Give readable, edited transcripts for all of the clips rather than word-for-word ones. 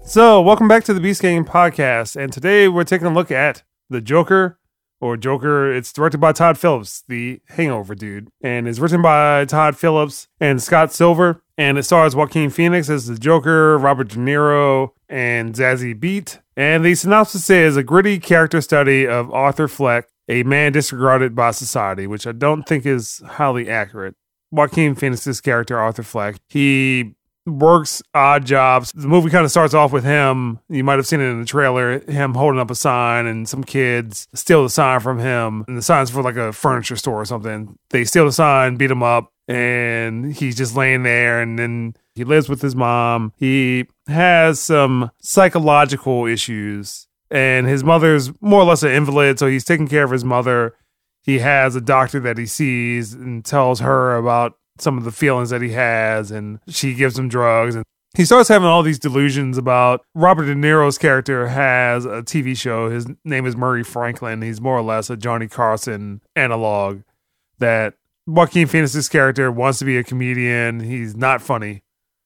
So, welcome back to the Beast Gang podcast, and today we're taking a look at The Joker, or Joker. It's directed by Todd Phillips, the Hangover dude, and it's written by Todd Phillips and Scott Silver, and it stars Joaquin Phoenix as the Joker, Robert De Niro, and Zazie Beetz. And the synopsis is a gritty character study of Arthur Fleck, a man disregarded by society, which I don't think is highly accurate. Joaquin Phoenix's character, Arthur Fleck, he works odd jobs. The movie kind of starts off with him. You might have seen it in the trailer, him holding up a sign and some kids steal the sign from him. And the sign's for like a furniture store or something. They steal the sign, beat him up, and he's just laying there. And then he lives with his mom. He has some psychological issues, and his mother's more or less an invalid, so he's taking care of his mother. He has a doctor that he sees and tells her about some of the feelings that he has, and she gives him drugs, and he starts having all these delusions about Robert De Niro's character has a TV show. His name is Murray Franklin. He's more or less a Johnny Carson analog, that Joaquin Phoenix's character wants to be a comedian. He's not funny,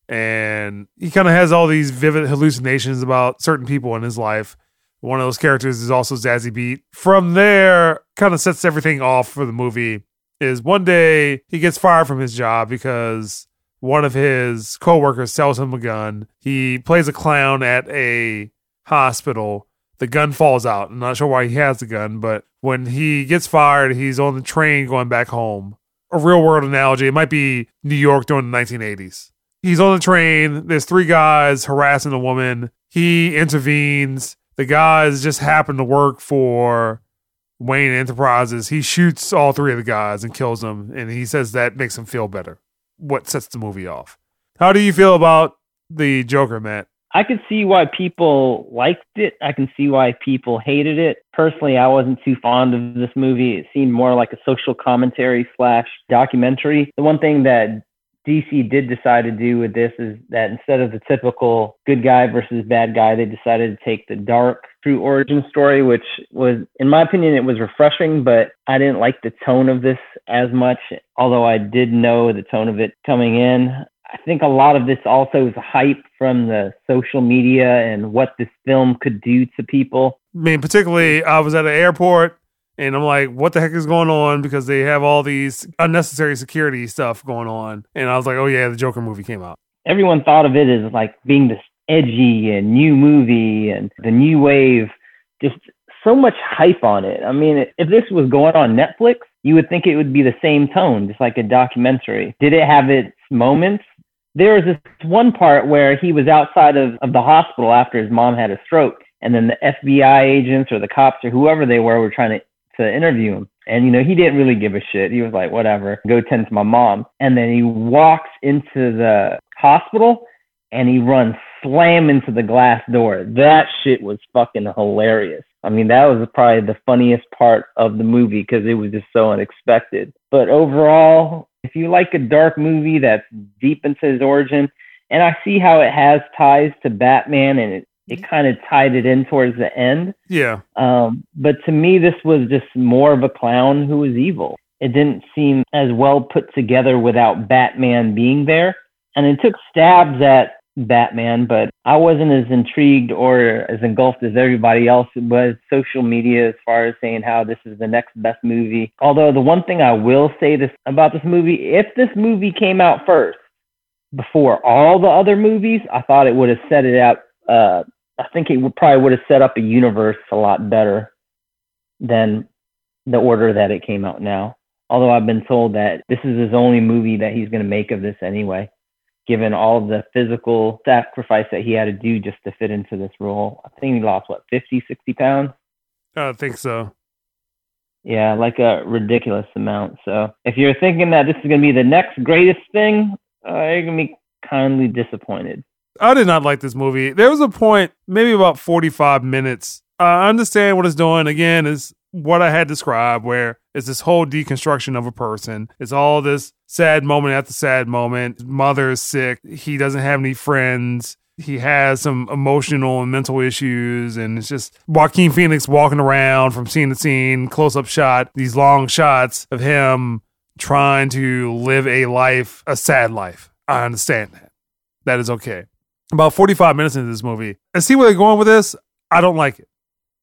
and he kind of has all these vivid hallucinations about certain people in his life. One of those characters is also Zazie Beetz. From there, kind of sets everything off for the movie. Is one day he gets fired from his job because one of his coworkers sells him a gun. He plays a clown at a hospital. The gun falls out. I'm not sure why he has the gun, but when he gets fired, he's on the train going back home. A real world analogy. It might be New York during the 1980s. He's on the train. There's three guys harassing a woman. He intervenes. The guys just happen to work for Wayne Enterprises. He shoots all three of the guys and kills them, and he says that makes him feel better. What sets the movie off? How do you feel about the Joker, Matt? I could see why people liked it. I can see why people hated it. Personally, I wasn't too fond of this movie. It seemed more like a social commentary / documentary. The one thing that DC did decide to do with this is that instead of the typical good guy versus bad guy, they decided to take the dark, true origin story, which was, in my opinion, it was refreshing, but I didn't like the tone of this as much, although I did know the tone of it coming in. I think a lot of this also is hype from the social media and what this film could do to people. I mean, particularly, I was at an airport, and I'm like, what the heck is going on? Because they have all these unnecessary security stuff going on. And I was like, oh yeah, the Joker movie came out. Everyone thought of it as like being this edgy and new movie and the new wave. Just so much hype on it. I mean, if this was going on Netflix, you would think it would be the same tone, just like a documentary. Did it have its moments? There was this one part where he was outside of the hospital after his mom had a stroke. And then the FBI agents or the cops or whoever they were trying to interview him. And, he didn't really give a shit. He was like, whatever, go tend to my mom. And then he walks into the hospital and he runs slam into the glass door. That shit was fucking hilarious. I mean, that was probably the funniest part of the movie because it was just so unexpected. But overall, if you like a dark movie that's deep into his origin, and I see how it has ties to Batman and it kind of tied it in towards the end. Yeah. But to me, this was just more of a clown who was evil. It didn't seem as well put together without Batman being there. And it took stabs at Batman, but I wasn't as intrigued or as engulfed as everybody else was social media as far as saying how this is the next best movie. Although the one thing I will say about this movie, if this movie came out first before all the other movies, I thought it would have set it out. I think it probably would have set up a universe a lot better than the order that it came out now. Although I've been told that this is his only movie that he's going to make of this anyway, given all the physical sacrifice that he had to do just to fit into this role. I think he lost, 50, 60 pounds? I think so. Yeah, like a ridiculous amount. So if you're thinking that this is going to be the next greatest thing, you're going to be kindly disappointed. I did not like this movie. There was a point, maybe about 45 minutes. I understand what it's doing. Again, is what I had described, where it's this whole deconstruction of a person. It's all this sad moment after sad moment. His mother is sick. He doesn't have any friends. He has some emotional and mental issues. And it's just Joaquin Phoenix walking around from scene to scene, close-up shot, these long shots of him trying to live a life, a sad life. I understand that. That is okay. about 45 minutes into this movie. I see where they're going with this. I don't like it.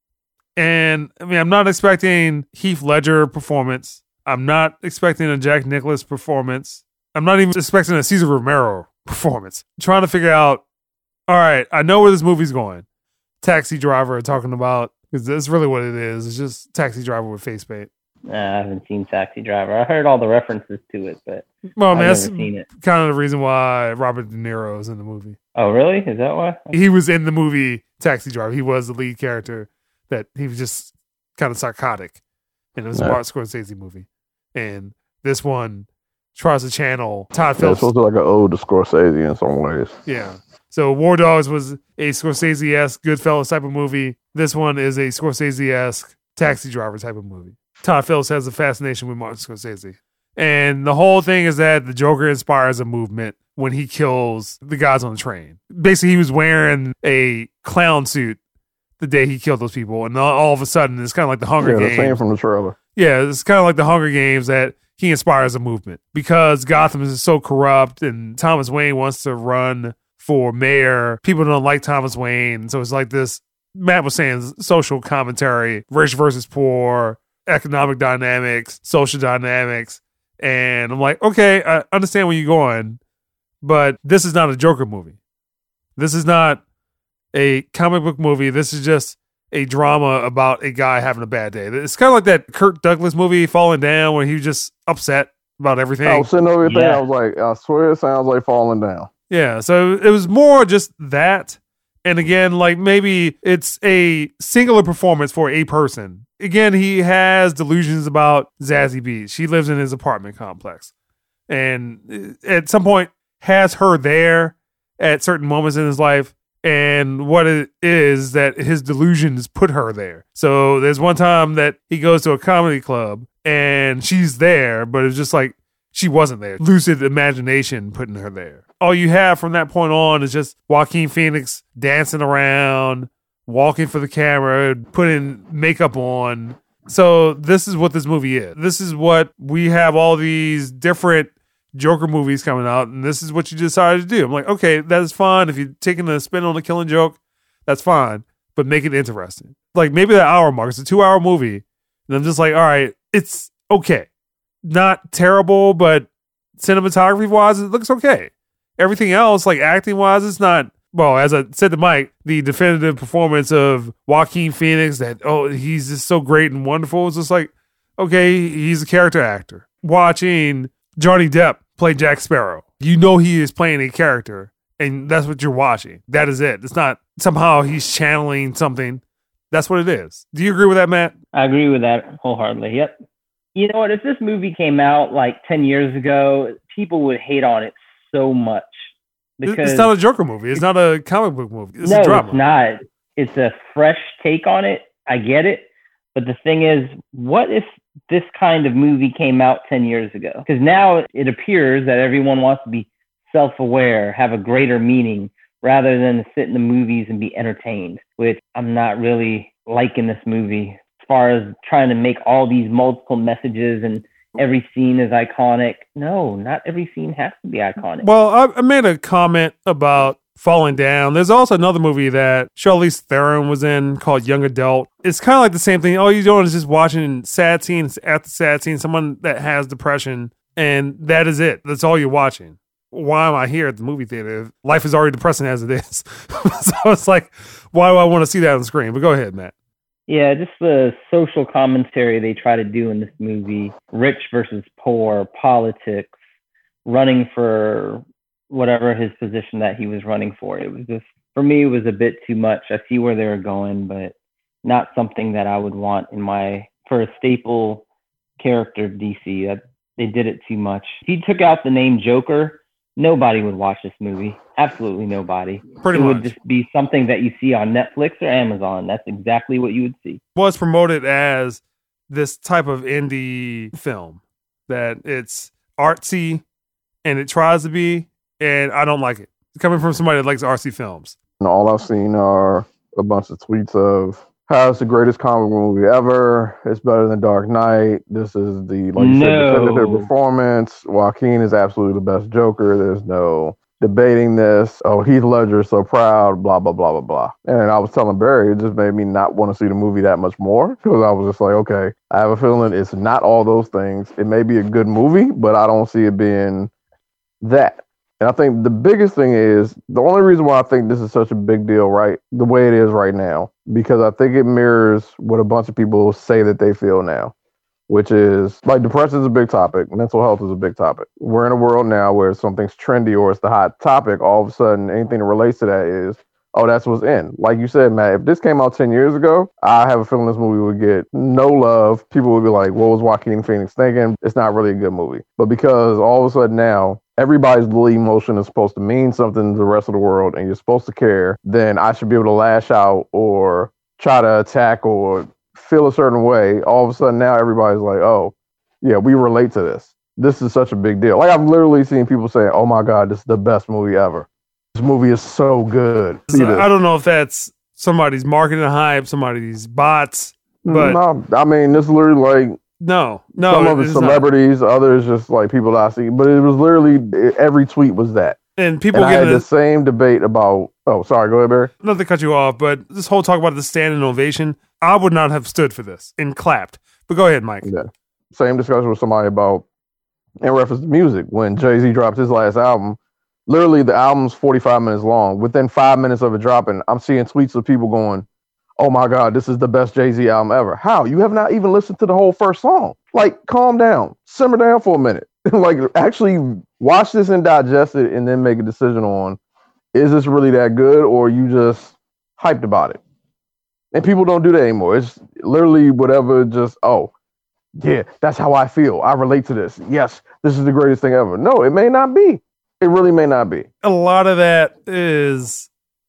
And I mean, I'm not expecting Heath Ledger performance. I'm not expecting a Jack Nicklaus performance. I'm not even expecting a Cesar Romero performance. I'm trying to figure out, all right, I know where this movie's going. Taxi Driver talking about, because that's really what it is. It's just Taxi Driver with face paint. I haven't seen Taxi Driver. I heard all the references to it, but well, I've man, never that's seen it. kind of the reason why Robert De Niro is in the movie. Oh, really? Is that why? He was in the movie Taxi Driver. He was the lead character. That he was just kind of psychotic, and it was a Martin Scorsese movie. And this one tries to channel Todd Phillips. It's supposed to be like an ode to Scorsese in some ways. Yeah. So War Dogs was a Scorsese-esque Goodfellas type of movie. This one is a Scorsese-esque Taxi Driver type of movie. Todd Phillips has a fascination with Martin Scorsese. And the whole thing is that the Joker inspires a movement when he kills the guys on the train. Basically, he was wearing a clown suit the day he killed those people, and all of a sudden it's kind of like the Hunger Games. Yeah, the same from the trailer. Yeah, it's kind of like the Hunger Games that he inspires a movement because Gotham is so corrupt and Thomas Wayne wants to run for mayor. People don't like Thomas Wayne, so it's like this, Matt was saying, social commentary, rich versus poor, economic dynamics, social dynamics, and I'm like, okay, I understand where you're going, but this is not a Joker movie. This is not a comic book movie. This is just a drama about a guy having a bad day. It's kind of like that Kirk Douglas movie, Falling Down, where he was just upset about everything. I was sitting over there, I was like, I swear it sounds like Falling Down. Yeah, so it was more just that. And again, like maybe it's a singular performance for a person. Again, he has delusions about Zazie Beetz. She lives in his apartment complex. And at some point has her there at certain moments in his life. And what it is that his delusions put her there. So there's one time that he goes to a comedy club and she's there, but it's just like she wasn't there. Lucid imagination putting her there. All you have from that point on is just Joaquin Phoenix dancing around, walking for the camera, putting makeup on. So this is what this movie is. This is what we have all these different Joker movies coming out, and this is what you decided to do. I'm like, okay, that's fine. If you're taking a spin on the Killing Joke, that's fine, but make it interesting. Like maybe that hour mark, it's a 2-hour movie, and I'm just like, all right, it's okay. Not terrible, but cinematography-wise, it looks okay. Everything else, like acting-wise, it's not, well, as I said to Mike, the definitive performance of Joaquin Phoenix that, oh, he's just so great and wonderful. It's just like, okay, he's a character actor. Watching Johnny Depp play Jack Sparrow, you know he is playing a character, and that's what you're watching. That is it. It's not somehow he's channeling something. That's what it is. Do you agree with that, Matt? I agree with that wholeheartedly. Yep. You know what? If this movie came out like 10 years ago, people would hate on it so much. Because it's not a Joker movie. It's not a comic book movie. It's a drama. It's not. It's a fresh take on it. I get it. But the thing is, what if this kind of movie came out 10 years ago? Because now it appears that everyone wants to be self-aware, have a greater meaning, rather than to sit in the movies and be entertained, which I'm not really liking this movie as far as trying to make all these multiple messages and every scene is iconic. No, not every scene has to be iconic. Well, I made a comment about Falling Down. There's also another movie that Charlize Theron was in called Young Adult. It's kind of like the same thing. All you're doing is just watching sad scenes after sad scenes, someone that has depression, and that is it. That's all you're watching. Why am I here at the movie theater? Life is already depressing as it is. So it's like, why do I want to see that on the screen? But go ahead, Matt. Yeah, just the social commentary they try to do in this movie. Rich versus poor, politics, running for whatever his position that he was running for. It was just, for me, it was a bit too much. I see where they were going, but not something that I would want for a staple character of DC. That they did it too much. If he took out the name Joker, nobody would watch this movie. Absolutely nobody. Pretty much. It would just be something that you see on Netflix or Amazon. That's exactly what you would see. Well, it's promoted as this type of indie film, that it's artsy and it tries to be, and I don't like it. It's coming from somebody that likes artsy films. And all I've seen are a bunch of tweets of how it's the greatest comic movie ever. It's better than Dark Knight. This is the definitive performance. Joaquin is absolutely the best Joker. There's no debating this. Oh, Heath Ledger is so proud, blah, blah, blah, blah, blah. And I was telling Barry, it just made me not want to see the movie that much more because I was just like, okay, I have a feeling it's not all those things. It may be a good movie, but I don't see it being that. And I think the biggest thing is the only reason why I think this is such a big deal, right? The way it is right now, because I think it mirrors what a bunch of people say that they feel now, which is like depression is a big topic. Mental health is a big topic. We're in a world now where something's trendy or it's the hot topic. All of a sudden, anything that relates to that is, oh, that's what's in. Like you said, Matt, if this came out 10 years ago, I have a feeling this movie would get no love. People would be like, what was Joaquin Phoenix thinking? It's not really a good movie. But because all of a sudden now, everybody's little emotion is supposed to mean something to the rest of the world and you're supposed to care, then I should be able to lash out or try to attack or feel a certain way. All of a sudden now everybody's like, oh, yeah, we relate to this. This is such a big deal. Like I've literally seen people say, oh my God, this is the best movie ever. This movie is so good. I don't know if that's somebody's marketing hype, somebody's bots, but no, I mean, this is literally like, no. Some of it's celebrities, others just like people that I see. But it was literally every tweet was that. And people I had the same debate about. Oh, sorry. Go ahead, Barry. Not to cut you off, but this whole talk about the standing ovation, I would not have stood for this and clapped. But go ahead, Mike. Yeah. Same discussion with somebody about in reference to music when Jay-Z dropped his last album. Literally, the album's 45 minutes long. Within 5 minutes of it dropping, I'm seeing tweets of people going, oh my God, this is the best Jay-Z album ever. How? You have not even listened to the whole first song. Like, calm down. Simmer down for a minute. Like, actually watch this and digest it and then make a decision on, is this really that good or you just hyped about it? And people don't do that anymore. It's literally whatever, just, oh, yeah, that's how I feel. I relate to this. Yes, this is the greatest thing ever. No, it may not be. It really may not be. A lot of that is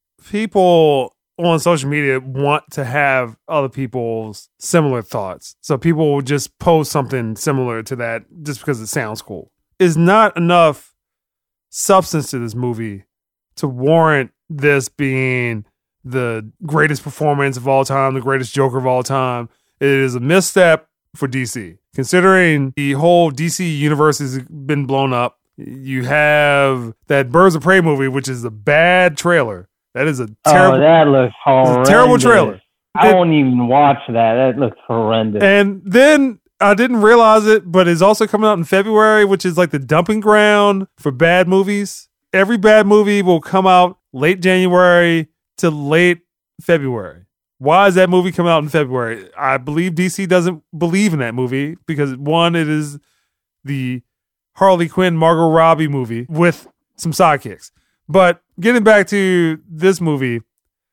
people on social media want to have other people's similar thoughts. So people will just post something similar to that just because it sounds cool. Is not enough substance to this movie to warrant this being the greatest performance of all time, the greatest Joker of all time. It is a misstep for DC. Considering the whole DC universe has been blown up, you have that Birds of Prey movie, which is a bad trailer. That is a terrible. Oh, that looks horrendous. Terrible trailer. I won't even watch that. That looks horrendous. And then I didn't realize it, but it's also coming out in February, which is like the dumping ground for bad movies. Every bad movie will come out late January to late February. Why is that movie coming out in February? I believe DC doesn't believe in that movie because, one, it is the Harley Quinn, Margot Robbie movie with some sidekicks. But getting back to this movie,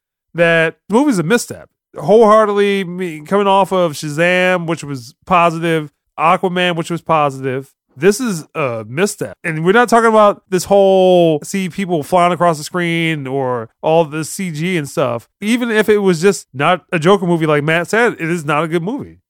that movie's a misstep. Wholeheartedly, coming off of Shazam, which was positive, Aquaman, which was positive, this is a misstep. And we're not talking about this whole see people flying across the screen or all the CG and stuff. Even if it was just not a Joker movie, like Matt said, it is not a good movie.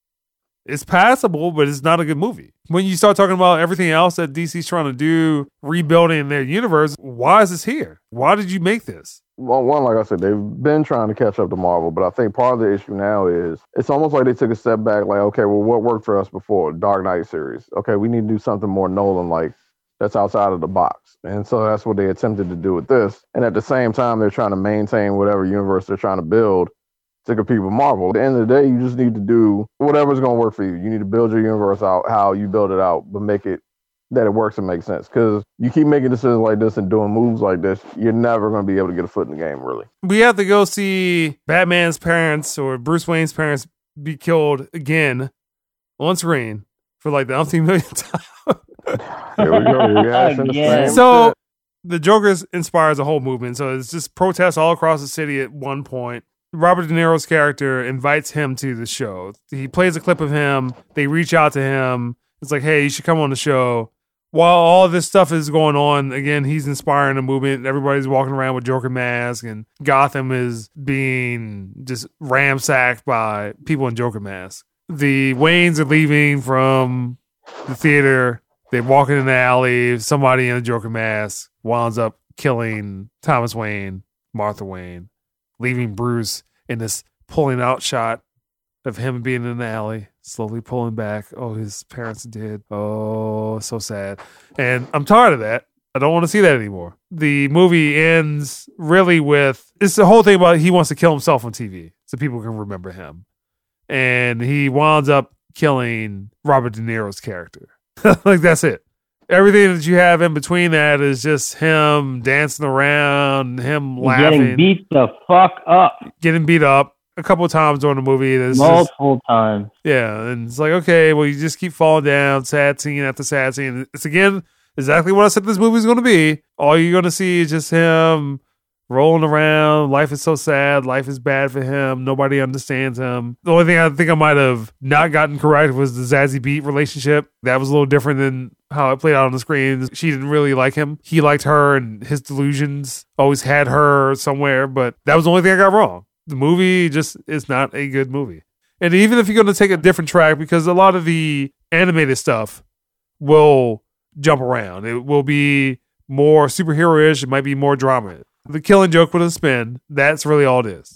It's passable, but it's not a good movie. When you start talking about everything else that DC's trying to do, rebuilding their universe, why is this here? Why did you make this? Well, one, like I said, they've been trying to catch up to Marvel, but I think part of the issue now is it's almost like they took a step back, like, okay, well, what worked for us before? Dark Knight series. Okay, we need to do something more Nolan-like that's outside of the box. And so that's what they attempted to do with this. And at the same time, they're trying to maintain whatever universe they're trying to build to compete with Marvel. At the end of the day, you just need to do whatever's going to work for you. You need to build your universe out how you build it out, but make it that it works and makes sense. Because you keep making decisions like this and doing moves like this, you're never going to be able to get a foot in the game, really. We have to go see Batman's parents or Bruce Wayne's parents be killed again on screen for like the umpteenth millionth time. Here we go. Again. So the Joker inspires a whole movement. So it's just protests all across the city at one point. Robert De Niro's character invites him to the show. He plays a clip of him. They reach out to him. It's like, hey, you should come on the show. While all this stuff is going on, again, he's inspiring a movement. Everybody's walking around with Joker masks, and Gotham is being just ransacked by people in Joker masks. The Waynes are leaving from the theater. They're walking in the alley. Somebody in a Joker mask winds up killing Thomas Wayne, Martha Wayne, leaving Bruce in this pulling out shot of him being in the alley, slowly pulling back. Oh, his parents did. Oh, so sad. And I'm tired of that. I don't want to see that anymore. The movie ends really with, it's the whole thing about he wants to kill himself on TV so people can remember him. And he winds up killing Robert De Niro's character. Like, that's it. Everything that you have in between that is just him dancing around, him laughing. Getting beat the fuck up. Getting beat up a couple of times during the movie. Multiple times. Yeah, and it's like, okay, well, you just keep falling down, sad scene after sad scene. It's, again, exactly what I said this movie is going to be. All you're going to see is just him rolling around. Life is so sad. Life is bad for him. Nobody understands him. The only thing I think I might have not gotten correct was the Zazie Beetz relationship. That was a little different than how it played out on the screen. She didn't really like him. He liked her, and his delusions always had her somewhere, but that was the only thing I got wrong. The movie just is not a good movie. And even if you're going to take a different track, because a lot of the animated stuff will jump around. It will be more superhero-ish. It might be more drama. The Killing Joke with a spin. That's really all it is.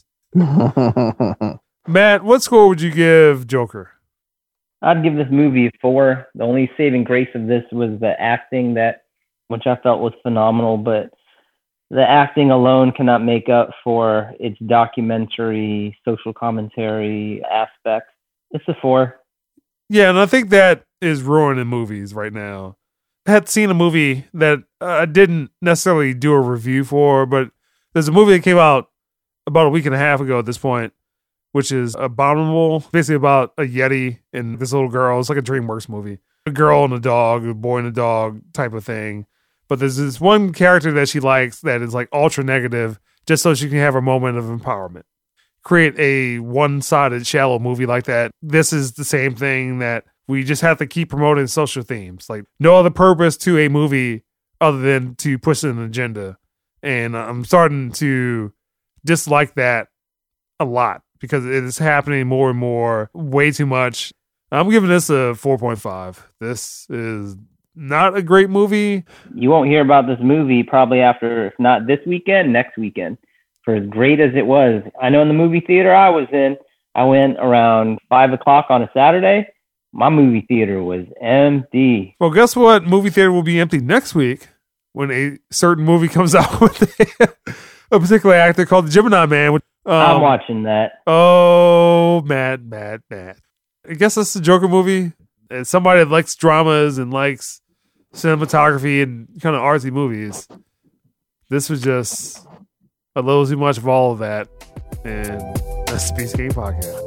Matt, what score would you give Joker? I'd give this movie a 4. The only saving grace of this was the acting, which I felt was phenomenal, but the acting alone cannot make up for its documentary, social commentary aspects. It's a 4. Yeah, and I think that is ruining movies right now. I had seen a movie that I didn't necessarily do a review for, but there's a movie that came out about a week and a half ago at this point, which is Abominable, basically about a Yeti and this little girl. It's like a DreamWorks movie. A girl and a dog, a boy and a dog type of thing. But there's this one character that she likes that is like ultra negative just so she can have a moment of empowerment. Create a one-sided, shallow movie like that. This is the same thing that we just have to keep promoting social themes. Like, no other purpose to a movie other than to push an agenda. And I'm starting to dislike that a lot because it is happening more and more, way too much. I'm giving this a 4.5. This is not a great movie. You won't hear about this movie probably after, if not this weekend, next weekend. For as great as it was. I know in the movie theater I was in, I went around 5 o'clock on a Saturday. My movie theater was empty. Well, guess what? Movie theater will be empty next week when a certain movie comes out with a particular actor called the Gemini Man. I'm watching that. Oh, Matt. I guess that's the Joker movie. As somebody that likes dramas and likes cinematography and kind of artsy movies, this was just a little too much of all of that. And that's the Beast Game Podcast.